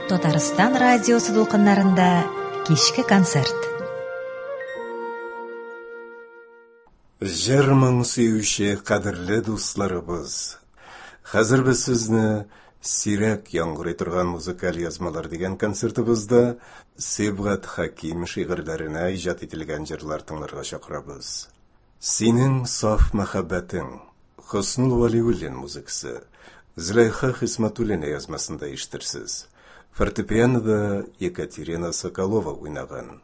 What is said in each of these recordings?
Татарстан радиосы дулкыннарында кичке концерт. Жырмың сөйүші қадірлі дусларыбыз. Хәзір біз сізні сирек яңғырай тұрған музыкал язмалар деген концертімізді Себғат Хаким шиғырларына ижат етілген жырлар тыңларға шақырабыз. Сенің саф махаббатың, Хоснул Валиуллин музыкасы, Злайха Хисматуллина язмасында иштерсіз. Фортепианода Екатерина Соколова ойнаған.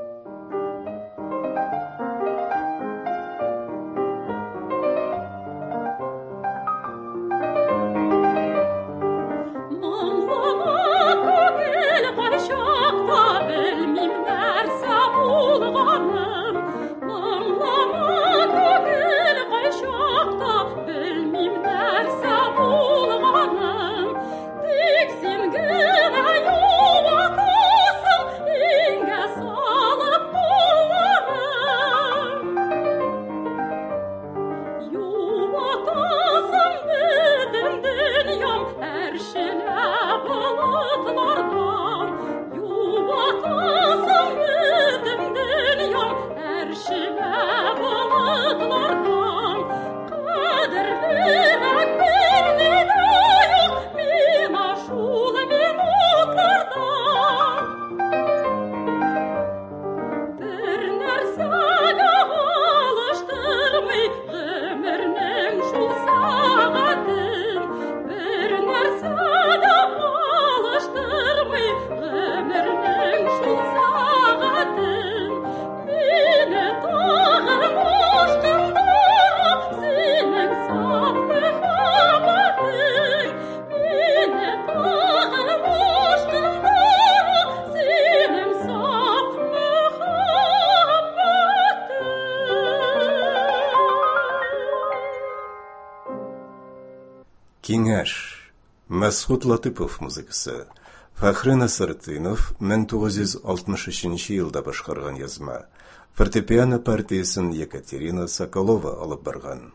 Кеңеш, Мәсғут Латыпов музыкасы. Фахри Насыртынов 1963 елда башкарган язма. Фортепиано партиясын Екатерина Соколова алып барган.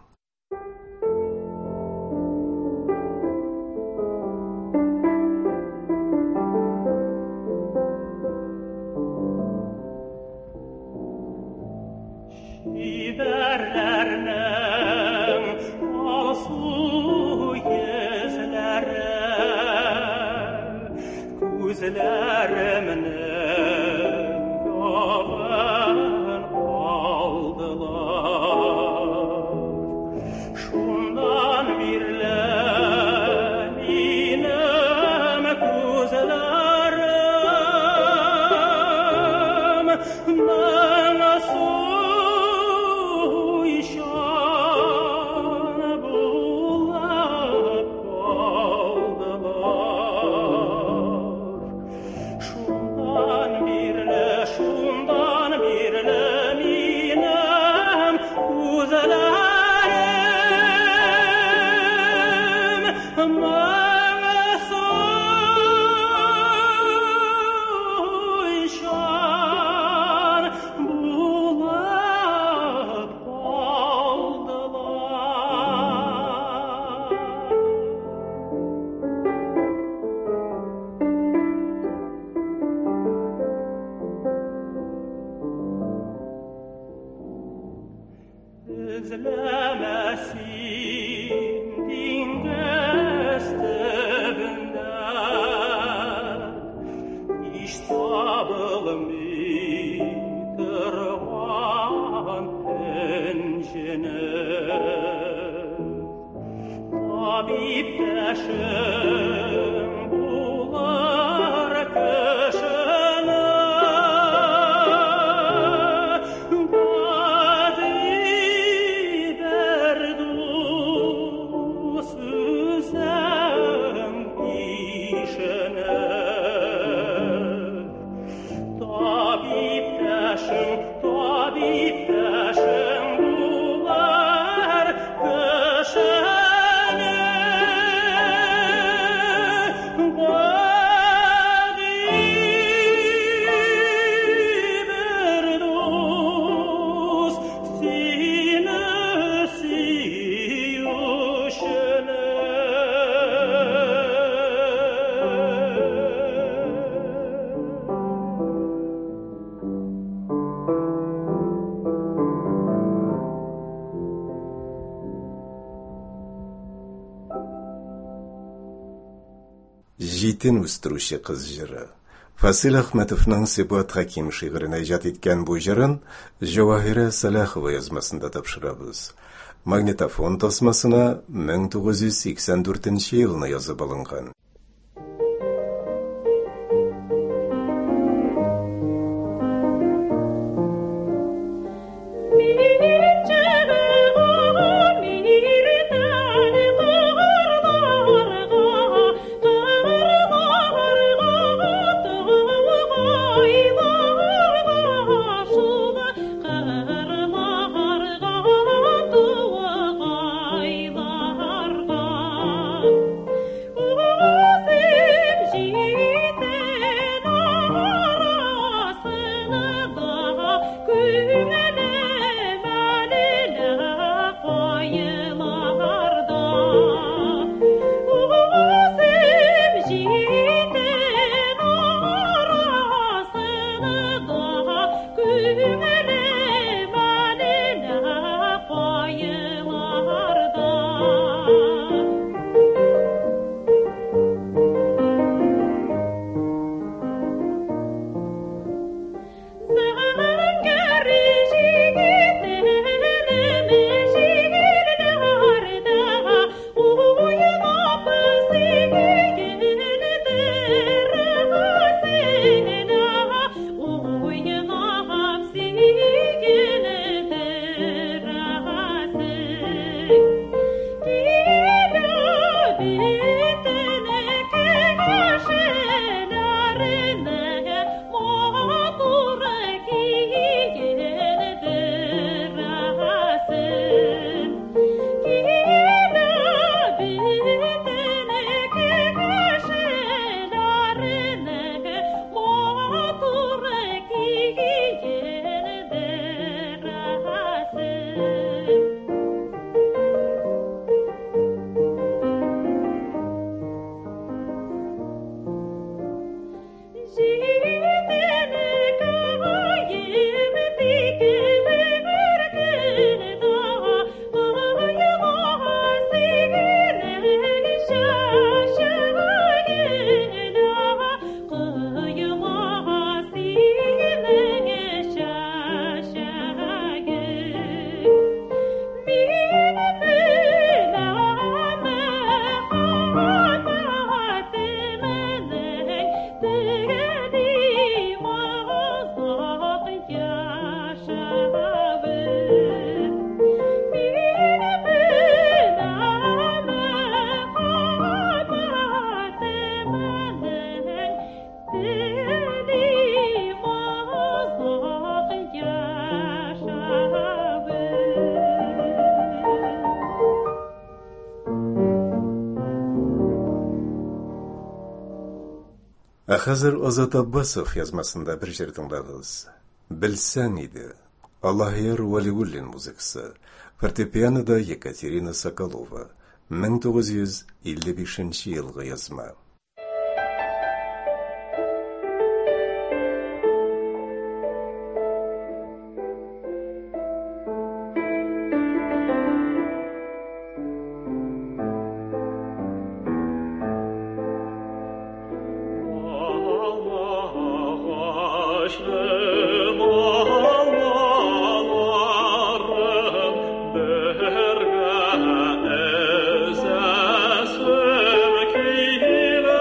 Житин үстіруші қыз жыры. Фасил Ахметовның Сипат Хаким шиғырын ижад еткен бұл жырын Жауахира Салахова язмасында тапшырабыз. Магнитофон тасмасына 1984 жылына yazып алынған. Хәзер Азат Аббасов язмасында бір жер тыңдадыңыз. Білсәң иде. Аллахияр Валиуллин музыкасы. Фортепианода Екатерина Соколова. 1955 елғы язма. Ezes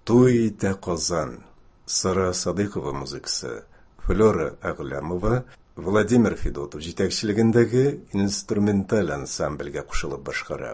Туйда Казан. Сара Садыкова музыкасы, Флора Аглямова, Владимир Федотов жетекшілігіндегі инструменталь ансамбльге қушылып башқара.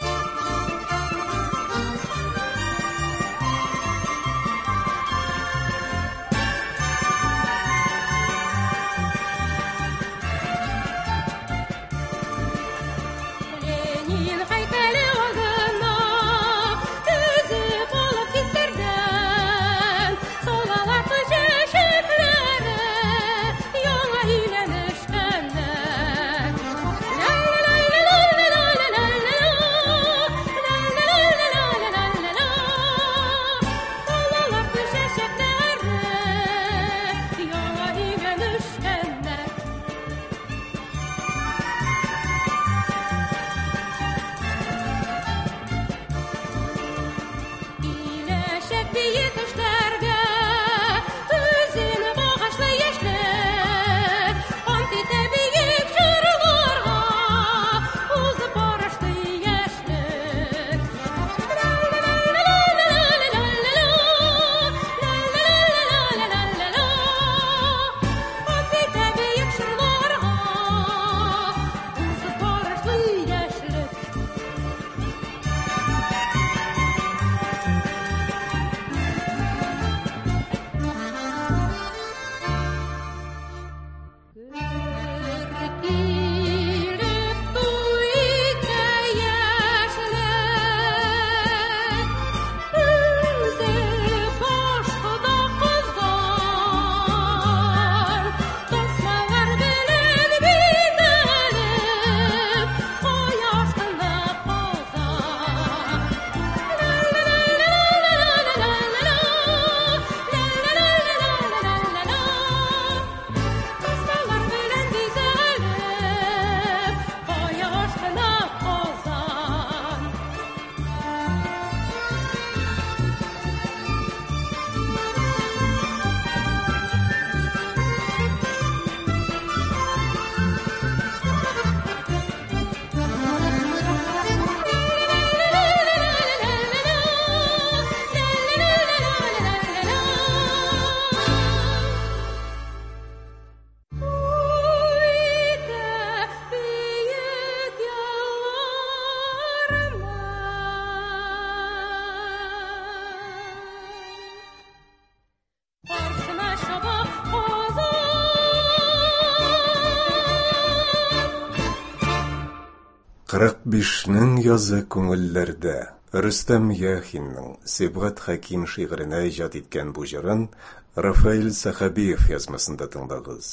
Қырық бишнің язы көңіллерді. Рүстәм Яхинның Себғат Хаким шиғырына ижад еткен бұл жырын Рафаил Сахабиев язмасында тыңдағыз.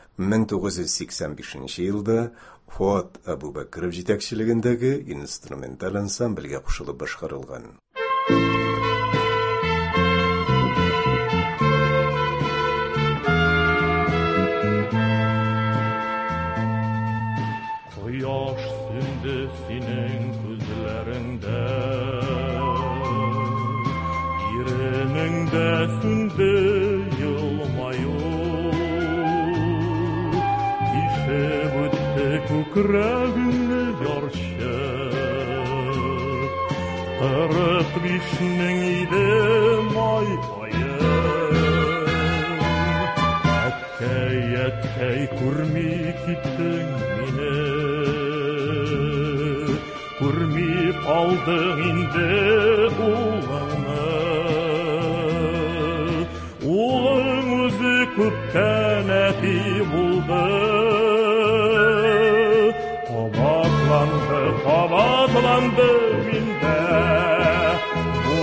1985 елда Фуат Абубакыров жетекшілігіндегі инструменталь ансамбльге қушылып башқарылған. Senin gözlerinde Yereninde sündü yılmayu Kişe bütte kükrağını yarşı Kırık bişnin idim ay ayı Etkey kurmi gittin mine Kurmi aldın indi ulağını Ulağın özü küpten eti buldu Kabaklandı minde Bu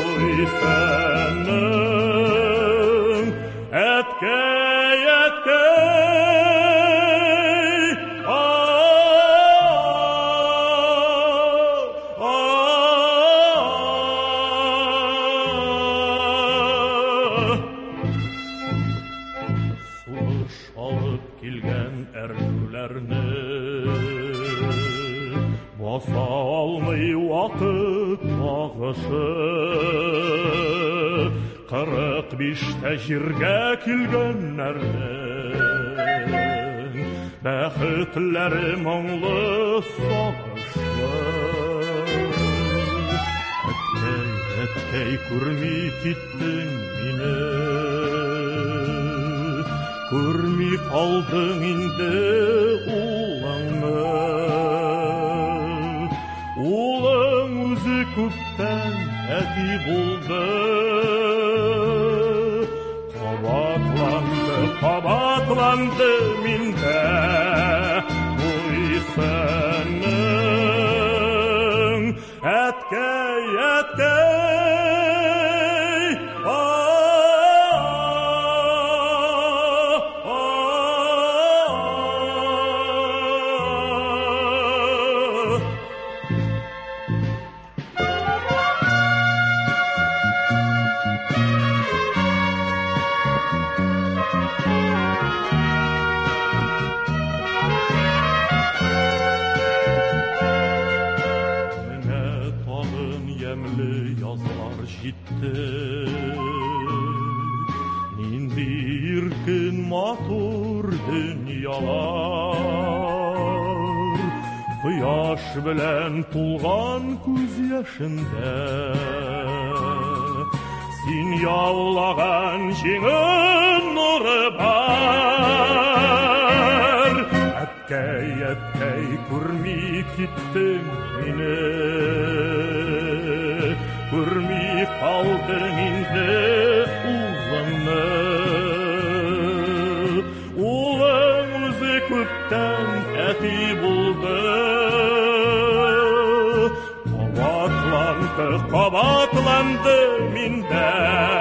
senin etkey Basa almay vakit ağışı 45'te jirge kilgenlerden Bäxitleri moңlı soğuşlu әткәй күрми киттең мине, күрми калдың инде улыңны. Улың үзе күптән әти булды, кабатланды миндә буй-сының. Әткәй, әткәй, нинди иркен матур дөньялар, кояш белән тулган күз яшендә син яулаган җиңен нуры бар. Әткәй, әткәй, күрми киттең мине, күрми калдың инде улыңны. Улың үзе күптән әти булды, кабатланды миндә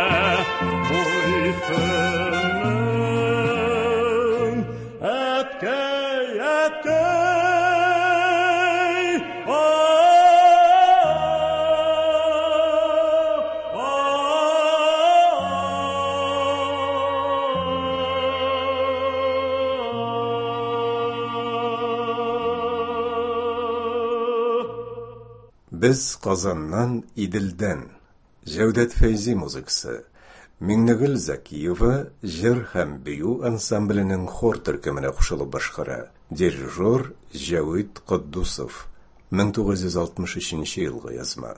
буй-сының. Әткәй, әткәй, Biz Казаннан, Иделдән. Җәүдәт Фәйзи музыкасы. Миңнегөл Закиева җыр һәм бию ансамбленең хор төркеменә кушылып башкара. Дирижер Җәвит Куддусов. 1963 елгы язма.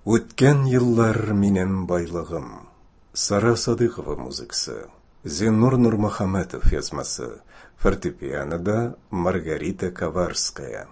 Өткен еллар менен байлығым. Сара Садықова музыкасы. Зинур Нурмухамедов язмасы. Фортепианода Маргарита Коварская.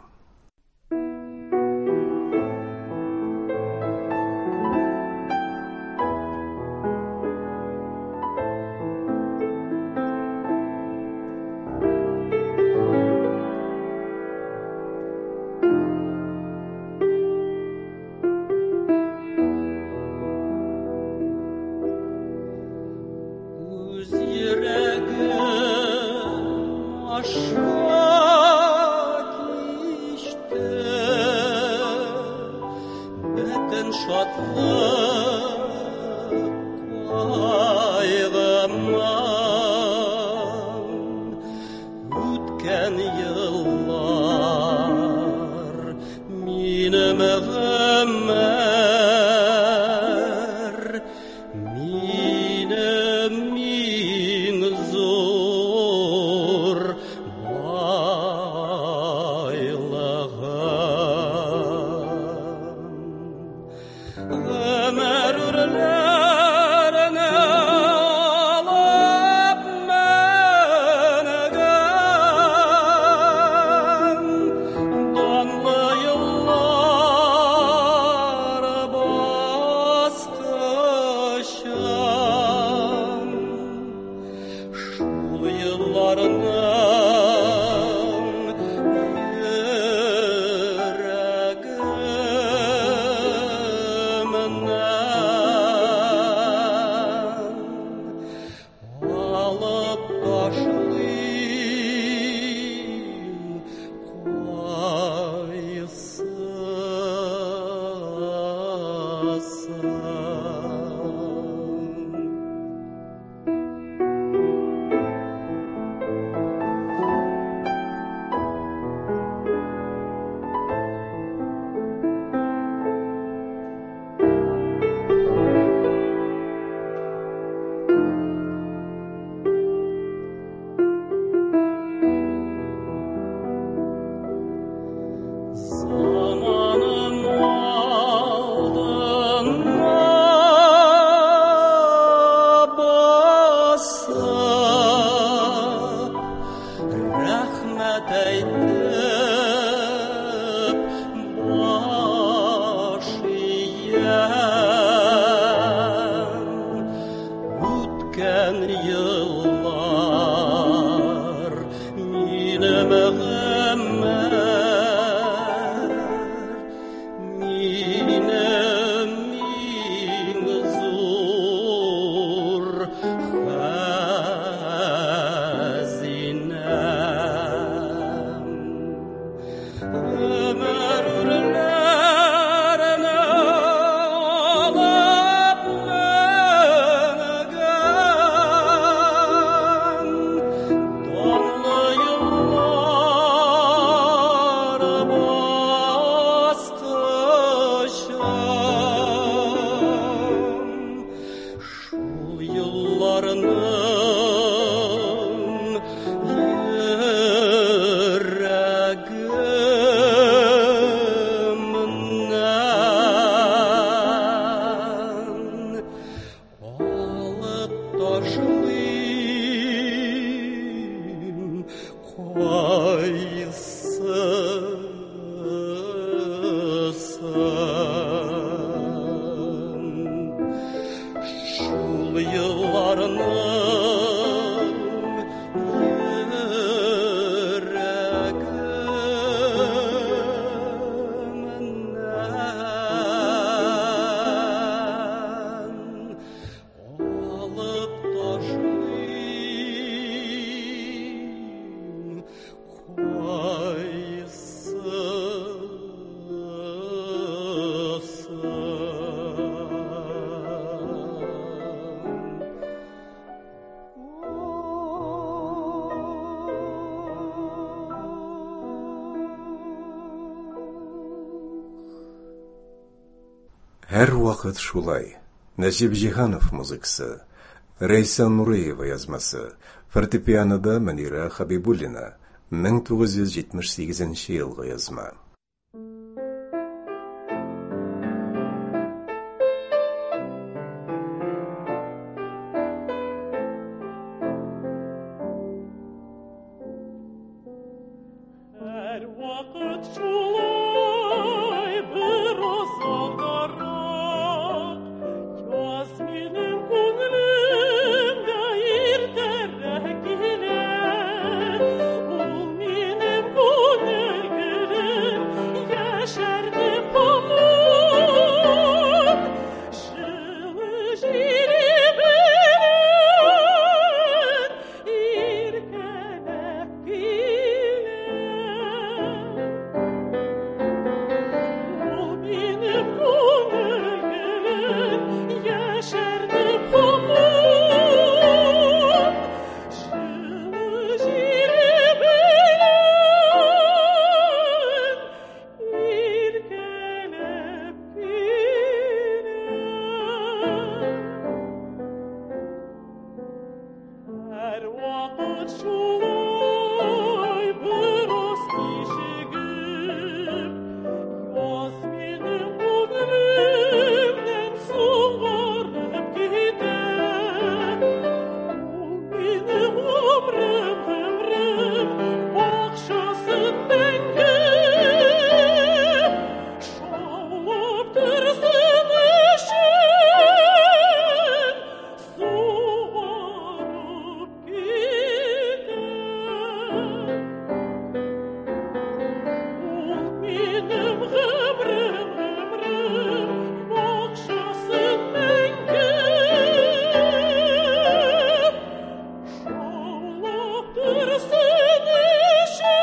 Әр вақыт шулай. Нәжип Жиһанов музыкасы. Рейсан Нуреева язмасы. Фортепианода Манира Хабибуллина. 1978 елғы язма. Әр вақыт шулай бір осалдарақ, яз менің көңілімді ертерек келер, ол менің көңіл гүлім яшәрде памuk, жылы жиребен еркелеп келер. Ол менің көңіл гүлім яшәрде памuk, жылы жиребен еркелеп келер. Әр вақыт шулай бір ос кешігіп, яз менің көңілімнен суғарып кетер. Ол менің өмрім бақшасын мәңгі шаулап тұрсын үшін суғарып кетер. Ол менің ғұмрым бақшасын мәңгі шаулап тұрсын үшін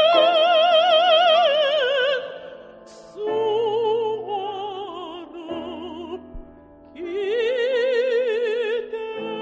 суғарып кетер.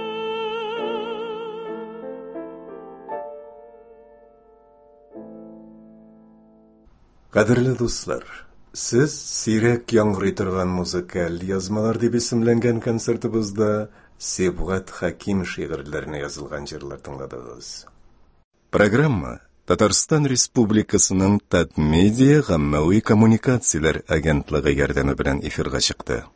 Кадерле дуслар, сіз сирәк яңгырый торган музыкаль язмалар дип исемләнгән концертыбызда Себгат Хаким шигырьләренә язылган җырлар тыңладыгыз. Программа Татарстан Республикасының Татмедиа гаммәви коммуникацияләр агентлыгы ярдәме белән эфирга чыкты.